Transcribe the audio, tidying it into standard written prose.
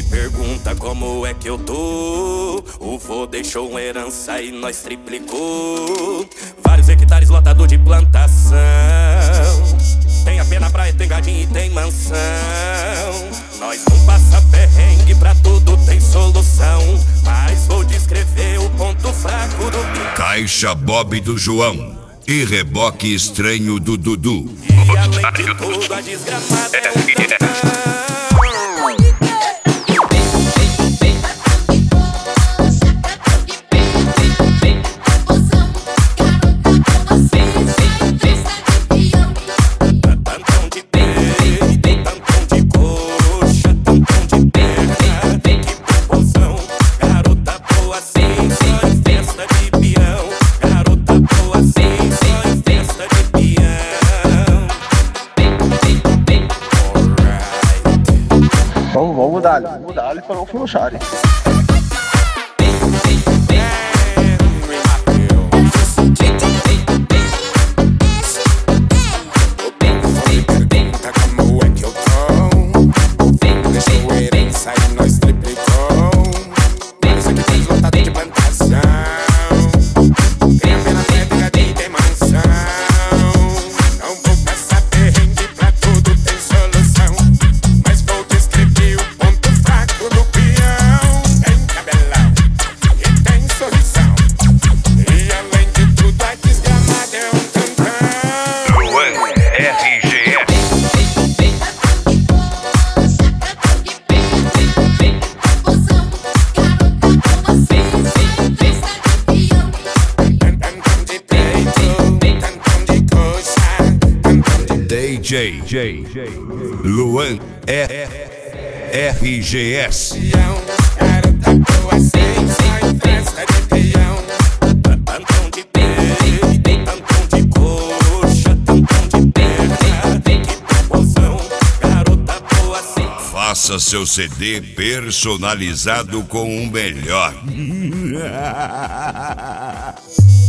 Pergunta como é que eu tô. O vô deixou uma herança e nós triplicou. Vários hectares lotado de plantação. Tem AP na praia, tem gadinho e tem mansão. Nós não passa perrengue, pra tudo tem solução. Mas vou descrever o ponto fraco do bico. Caixa Bob do João e reboque estranho do Dudu. E além de tudo, a desgramada é um cantão. Vamos mudar ele para não frouxarem. DJ Luan RGS. Tantão de pé, tantão de coxa, tantão de perna. Que proporção, garota boa assim. Faça seu CD personalizado com o melhor.